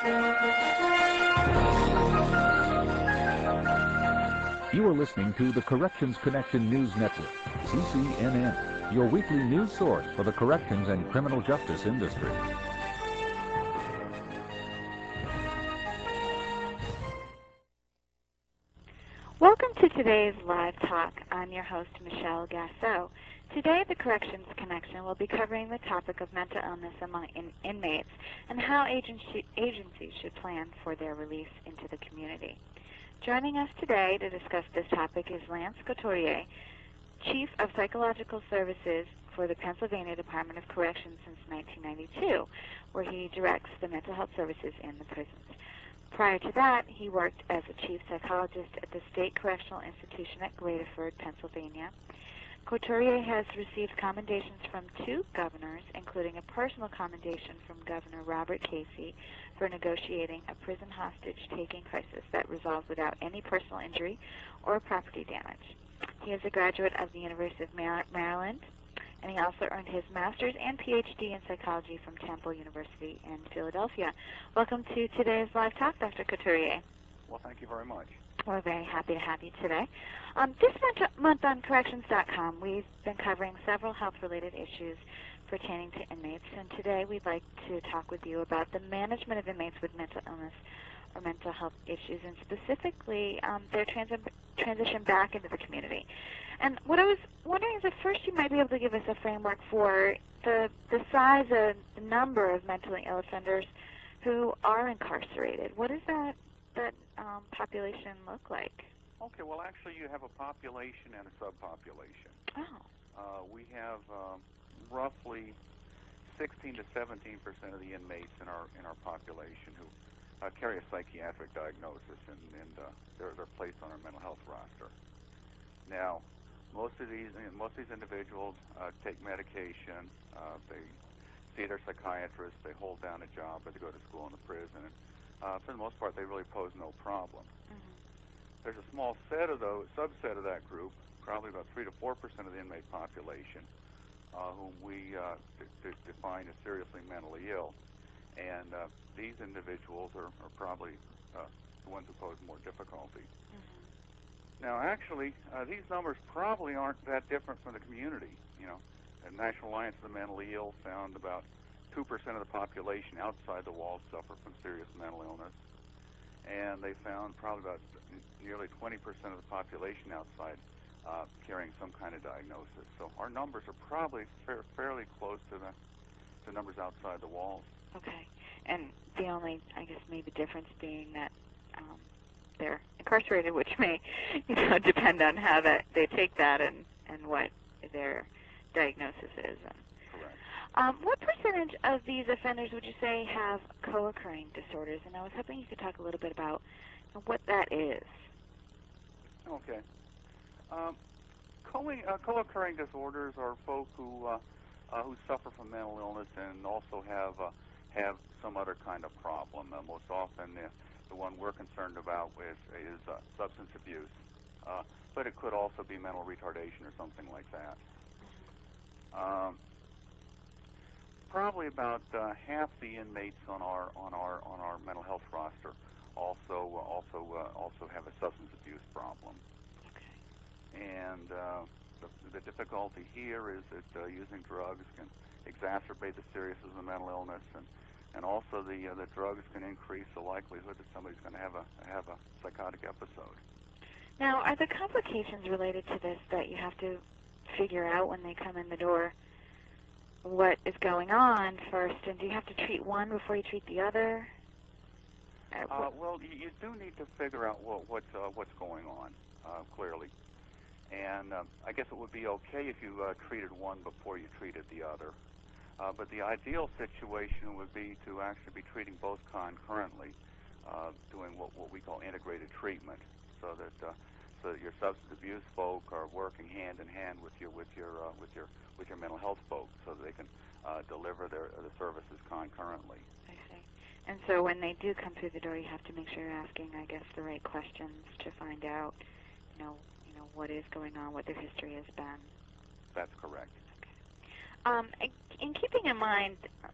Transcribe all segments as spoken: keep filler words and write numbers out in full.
You are listening to the Corrections Connection News Network, C C N N, your weekly news source for the corrections and criminal justice industry. Welcome to today's live talk. I'm your host, Michelle Gasso. Today, the Corrections Connection will be covering the topic of mental illness among in inmates and how agency agencies should plan for their release into the community. Joining us today to discuss this topic is Lance Couturier, Chief of Psychological Services for the Pennsylvania Department of Corrections since nineteen ninety-two, where he directs the mental health services in the prisons. Prior to that, he worked as a chief psychologist at the State Correctional Institution at Graterford, Pennsylvania. Couturier has received commendations from two governors, including a personal commendation from Governor Robert Casey for negotiating a prison hostage-taking crisis that resolved without any personal injury or property damage. He is a graduate of the University of Maryland, and he also earned his master's and P H D in psychology from Temple University in Philadelphia. Welcome to today's live talk, Doctor Couturier. Well, thank you very much. We're very happy to have you today. Um, this month on corrections dot com, we've been covering several health-related issues pertaining to inmates, and today we'd like to talk with you about the management of inmates with mental illness or mental health issues, and specifically um, their trans transition back into the community. And what I was wondering is if first you might be able to give us a framework for the, the size of the number of mentally ill offenders who are incarcerated. What does that, that um, population look like? Okay, well, actually, you have a population and a subpopulation. Oh. Uh, we have um, roughly sixteen to seventeen percent of the inmates in our in our population who uh, carry a psychiatric diagnosis, and, and uh, they're, they're placed on our mental health roster. Now, most of these most of these individuals uh, take medication. Uh, they see their psychiatrist. They hold down a job, or they go to school in the prison. And, uh, for the most part, they really pose no problem. Mm-hmm. There's a small set of those, subset of that group, probably about three to four percent of the inmate population, uh, whom we uh, define as seriously mentally ill, and uh, these individuals are, are probably uh, the ones who pose more difficulty. Mm-hmm. Now, actually, uh, these numbers probably aren't that different from the community. You know, the National Alliance of the Mentally Ill found about two percent of the population outside the walls suffer from serious mental illness, and they found probably about nearly twenty percent of the population outside uh, carrying some kind of diagnosis. So our numbers are probably fa fairly close to the, the numbers outside the walls. Okay. And the only, I guess, maybe difference being that um, they're incarcerated, which may, you know, depend on how that they take that and, and what their diagnosis is. And, Correct. Um, what percentage of these offenders would you say have co-occurring disorders? And I was hoping you could talk a little bit about what that is. Okay. Um, co uh, co-occurring disorders are folk who uh, uh, who suffer from mental illness and also have uh, have some other kind of problem. Uh, most often, uh, the one we're concerned about is, is uh, substance abuse, uh, but it could also be mental retardation or something like that. Um, probably about uh, half the inmates on our on our on our mental health roster also uh, also uh, also have a substance abuse problem. Okay. And uh, the, the difficulty here is that uh, using drugs can exacerbate the seriousness of the mental illness, and and also the uh, the drugs can increase the likelihood that somebody's going to have a have a psychotic episode. Now, are there complications related to this that you have to figure out when they come in the door? What is going on first, and do you have to treat one before you treat the other? Uh, well, you, you do need to figure out what, what's uh, what's going on uh, clearly, and uh, I guess it would be okay if you uh, treated one before you treated the other. Uh, but the ideal situation would be to actually be treating both concurrently, uh, doing what, what we call integrated treatment, so that uh, so that your substance abuse folk are working hand in hand with your with your uh, with your with your mental health folk, so that they can uh, deliver their uh, the services concurrently. I see. And so when they do come through the door, you have to make sure you're asking, I guess, the right questions to find out, you know, you know, what is going on, what their history has been. That's correct. Okay. Um, in keeping in mind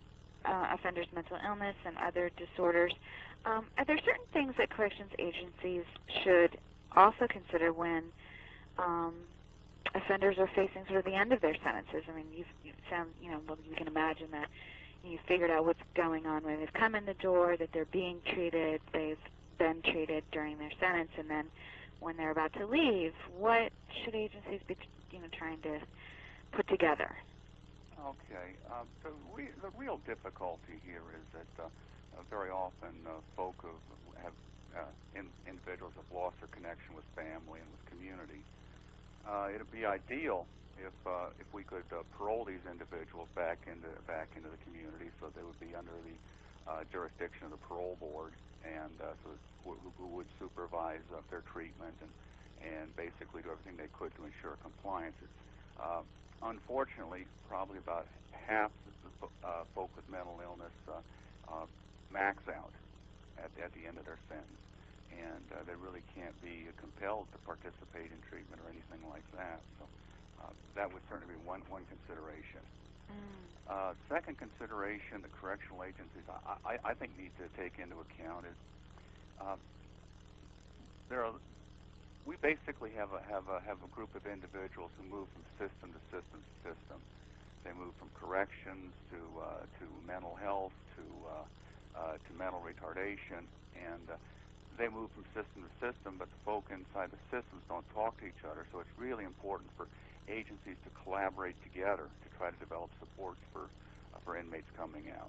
uh, offenders' mental illness and other disorders. Um, are there certain things that corrections agencies should also consider when um, offenders are facing sort of the end of their sentences? I mean, you've, you sound, you know, well, you can imagine that you've figured out what's going on when they've come in the door, that they're being treated, they've been treated during their sentence, and then when they're about to leave, what should agencies be, you know, trying to put together? Okay. Uh, the, re the real difficulty here is that uh, uh, very often uh, folk have, have uh, in individuals have lost their connection with family and with community. Uh, it'd be ideal if uh, if we could uh, parole these individuals back into back into the community, so they would be under the uh, jurisdiction of the parole board, and uh, so who, who would supervise uh, their treatment and and basically do everything they could to ensure compliance. It's, uh, unfortunately, probably about half the uh, folk with mental illness uh, uh, max out at, at the end of their sentence, and uh, they really can't be compelled to participate in treatment or anything like that. So uh, that would certainly be one one consideration. Mm. Uh, second consideration, the correctional agencies I, I, I think need to take into account is uh, there are. We basically have a have a have a group of individuals who move from system to system to system. They move from corrections to uh, to mental health to uh, uh, to mental retardation, and uh, they move from system to system. But the folk inside the systems don't talk to each other, so it's really important for agencies to collaborate together to try to develop supports for uh, for inmates coming out.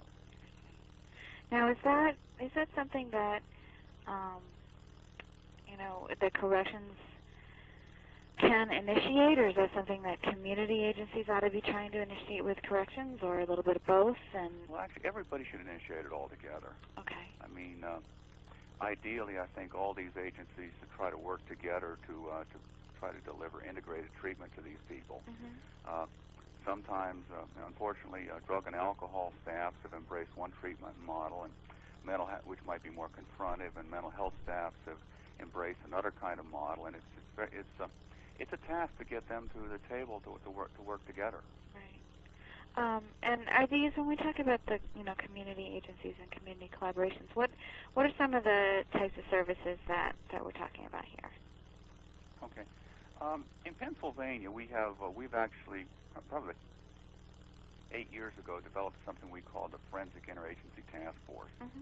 Now, is that is that something that um, you know, the corrections can initiate, or is that something that community agencies ought to be trying to initiate with corrections, or a little bit of both? And well, actually, everybody should initiate it all together. Okay. I mean, uh, ideally, I think all these agencies should try to work together to uh, to try to deliver integrated treatment to these people. Mm-hmm. Uh, sometimes, uh, unfortunately, uh, drug and alcohol staffs have embraced one treatment model, and mental, ha which might be more confrontive, and mental health staffs have embraced another kind of model, and it's it's it's, uh, it's a task to get them to the table to to work to work together. Right. Um, and are these, when we talk about the you know community agencies and community collaborations, what what are some of the types of services that that we're talking about here? Okay. Um, in Pennsylvania, we have uh, we've actually uh, probably eight years ago developed something we call the Forensic Interagency Task Force. Mm-hmm.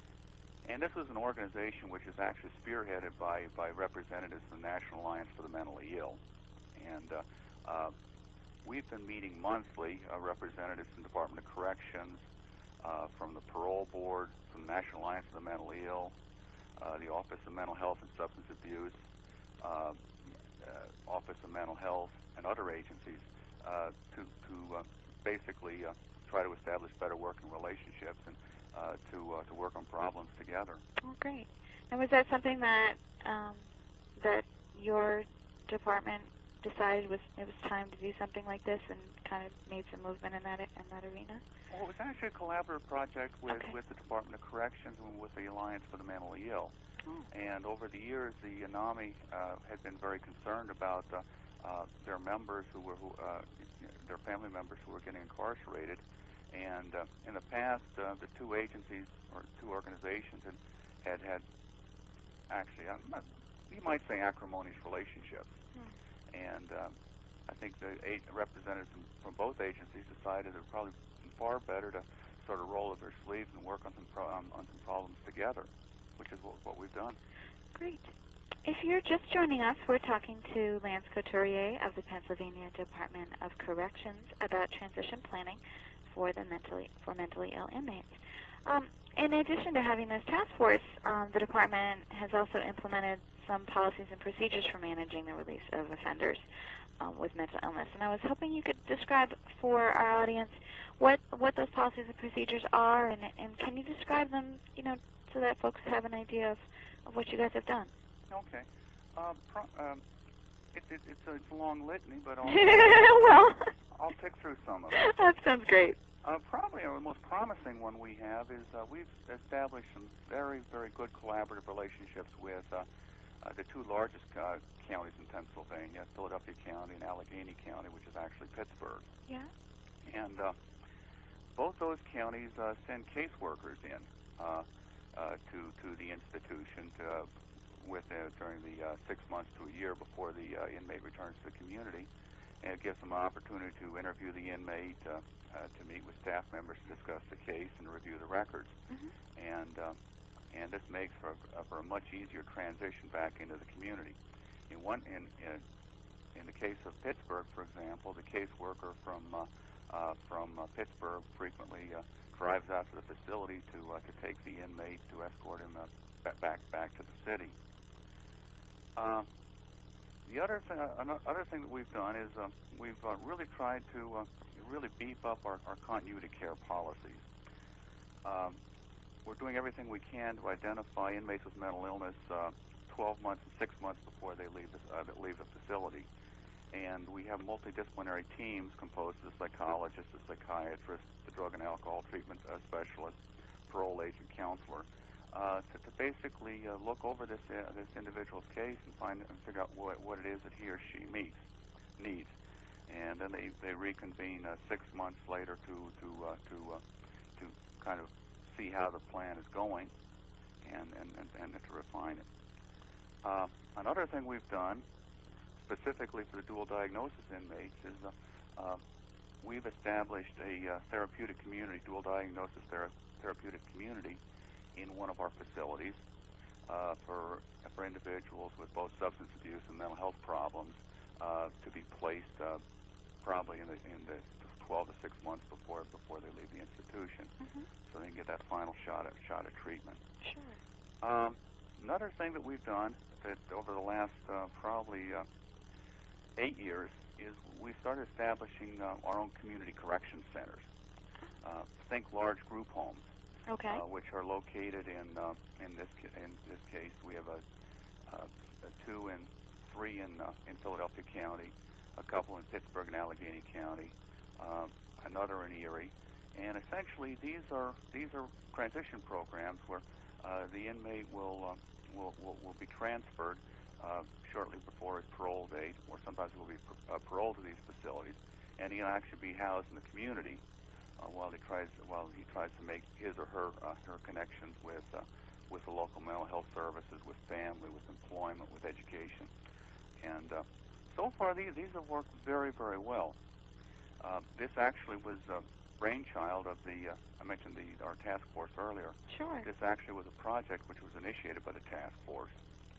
And this is an organization which is actually spearheaded by, by representatives from the National Alliance for the Mentally Ill. And uh, uh, we've been meeting monthly, uh, representatives from the Department of Corrections, uh, from the Parole Board, from the National Alliance for the Mentally Ill, uh, the Office of Mental Health and Substance Abuse, uh, uh, Office of Mental Health, and other agencies uh, to, to uh, basically uh, try to establish better working relationships and Uh, to uh, to work on problems together. Oh, great! And was that something that um, that your department decided was it was time to do something like this, and kind of made some movement in that in that arena? Well, it was actually a collaborative project with Okay. with the Department of Corrections and with the Alliance for the Mentally Ill. Oh. And over the years, the ANAMI uh, had been very concerned about uh, uh, their members who were who, uh, their family members who were getting incarcerated. And uh, in the past, uh, the two agencies or two organizations had had, had actually, uh, you might say, acrimonious relationships. Hmm. And um, I think the eight representatives from, from both agencies decided it would probably be far better to sort of roll up their sleeves and work on some pro on, on some problems together, which is what, what we've done. Great. If you're just joining us, we're talking to Lance Couturier of the Pennsylvania Department of Corrections about transition planning for the mentally for mentally ill inmates. Um, in addition to having this task force, um, the department has also implemented some policies and procedures for managing the release of offenders um, with mental illness. And I was hoping you could describe for our audience what what those policies and procedures are, and and can you describe them, you know, so that folks have an idea of, of what you guys have done. Okay. Uh, pro um, it, it, it's, a, it's a long litany, but I'll, well, I'll pick through some of it. That sounds great. Uh, probably our most promising one we have is uh, we've established some very, very good collaborative relationships with uh, uh, the two largest uh, counties in Pennsylvania, Philadelphia County and Allegheny County, which is actually Pittsburgh. Yeah. And uh, both those counties uh, send caseworkers in uh, uh, to to the institution to, uh, with uh, during the uh, six months to a year before the uh, inmate returns to the community, and it gives them an opportunity to interview the inmate, uh, uh, to meet with staff members to discuss the case and review the records, Mm-hmm. and uh, and this makes for a, for a much easier transition back into the community. In one in in, in the case of Pittsburgh, for example, the caseworker from uh, uh, from uh, Pittsburgh frequently uh, drives out to the facility to uh, to take the inmate to escort him uh, back back to the city. Uh, the other thing, uh, another thing that we've done is uh, we've uh, really tried to uh, really beef up our, our continuity care policies. Um, we're doing everything we can to identify inmates with mental illness uh, twelve months and six months before they leave the, uh, leave the facility. And we have multidisciplinary teams composed of the psychologist, the psychiatrist, the drug and alcohol treatment uh, specialist, parole agent, counselor, uh, to, to basically uh, look over this uh, this individual's case and find and figure out what, what it is that he or she meets needs. And then they, they reconvene uh, six months later to to uh, to uh, to kind of see how the plan is going and and, and, and to refine it. Uh, another thing we've done, specifically for the dual diagnosis inmates, is uh, uh, we've established a uh, therapeutic community, dual diagnosis thera therapeutic community in one of our facilities uh, for for individuals with both substance abuse and mental health problems uh, to be placed uh, probably in the in the twelve to six months before before they leave the institution, Mm-hmm. so they can get that final shot at shot at treatment. Sure. Um, another thing that we've done that over the last uh, probably uh, eight years is we started establishing uh, our own community correction centers. Uh, think large group homes, Okay. uh, which are located in uh, in this ca- in this case we have a, uh, a two and three in uh, in Philadelphia County, a couple in Pittsburgh and Allegheny County, uh, another in Erie, and essentially these are these are transition programs where uh, the inmate will, uh, will will will be transferred uh, shortly before his parole date, or sometimes he will be par uh, paroled to these facilities, and he'll actually be housed in the community uh, while he tries while he tries to make his or her uh, her connections with uh, with the local mental health services, with family, with employment, with education, and uh, so far these these have worked very very well. Uh, this actually was a brainchild of the uh, I mentioned the our task force earlier. Sure. This actually was a project which was initiated by the task force.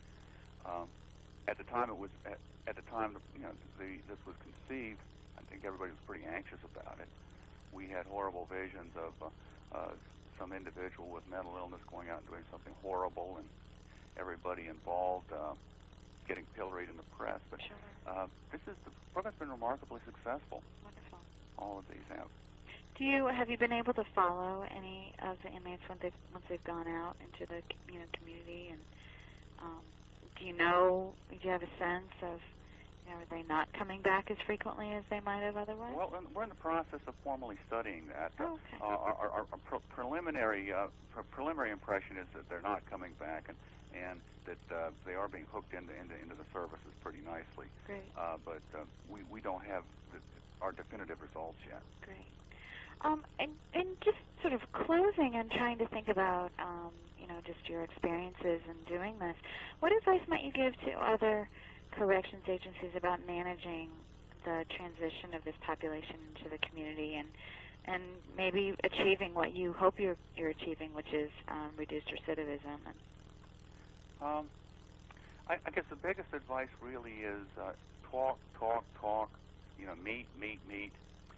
Um, at the time it was at, at the time you know the this was conceived, I think everybody was pretty anxious about it. We had horrible visions of uh, uh, some individual with mental illness going out and doing something horrible, and everybody involved uh, getting pilloried in the press. But Sure. uh, this is the program's been remarkably successful. Wonderful. All of these have. Do you have you been able to follow any of the inmates once they've once they've gone out into the you know community, and um, do you know do you have a sense of you know are they not coming back as frequently as they might have otherwise? Well, we're in the process of formally studying that. Oh, okay. Uh, our, our, our pre preliminary uh, pre preliminary impression is that they're not coming back, and and that uh, they are being hooked into into, into the services pretty nicely. Great. Uh, but uh, we we don't have the, our definitive results yet. Great. Um, and, and just sort of closing and trying to think about, um, you know, just your experiences in doing this, what advice might you give to other corrections agencies about managing the transition of this population into the community and and maybe achieving what you hope you're, you're achieving, which is um, reduced recidivism? And um, I, I guess the biggest advice really is uh, talk, talk, talk, you know, meet, meet, meet.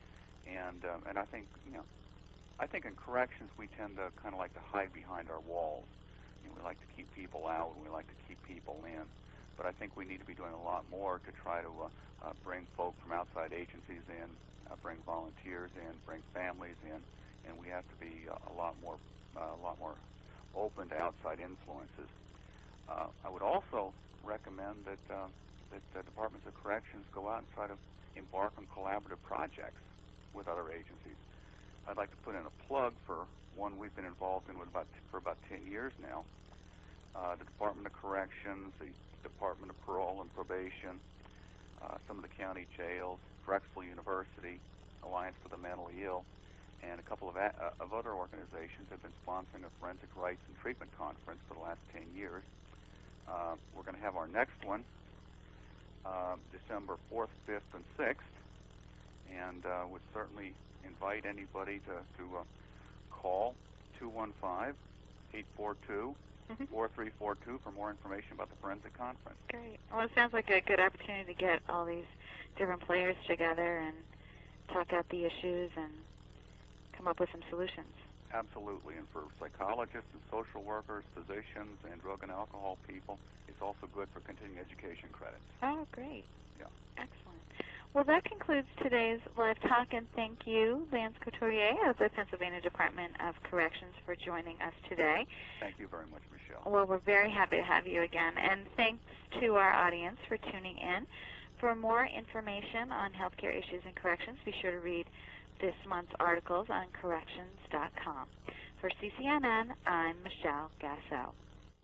And um, and I think you know, I think in corrections we tend to kind of like to hide behind our walls. You know, we like to keep people out, and we like to keep people in. But I think we need to be doing a lot more to try to uh, uh, bring folk from outside agencies in, uh, bring volunteers in, bring families in, and we have to be uh, a lot more uh, a lot more open to outside influences. Uh, I would also recommend that uh, that the departments of corrections go out and try to embark on collaborative projects with other agencies. I'd like to put in a plug for one we've been involved in with about for about ten years now. Uh, the Department of Corrections, the Department of Parole and Probation, uh, some of the county jails, Drexel University, Alliance for the Mentally Ill, and a couple of, a, uh, of other organizations have been sponsoring a forensic rights and treatment conference for the last ten years. Uh, we're going to have our next one uh, December fourth, fifth, and sixth, and uh, would certainly invite anybody to, to uh, call two one five, eight four two, four three four two for more information about the forensic conference. Great. Well, it sounds like a good opportunity to get all these different players together and talk out the issues and come up with some solutions. Absolutely, and for psychologists and social workers, physicians, and drug and alcohol people, it's also good for continuing education credits. Oh, great. Yeah. Excellent. Well, that concludes today's live talk, and thank you, Lance Couturier of the Pennsylvania Department of Corrections, for joining us today. Thank you very much, Michelle. Well, we're very happy to have you again, and thanks to our audience for tuning in. For more information on healthcare issues in corrections, be sure to read this month's articles on corrections dot com. For C C N N, I'm Michelle Gasso.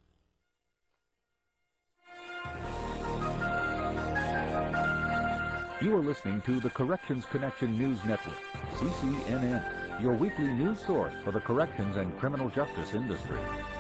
You are listening to the Corrections Connection News Network, C C N N, your weekly news source for the corrections and criminal justice industry.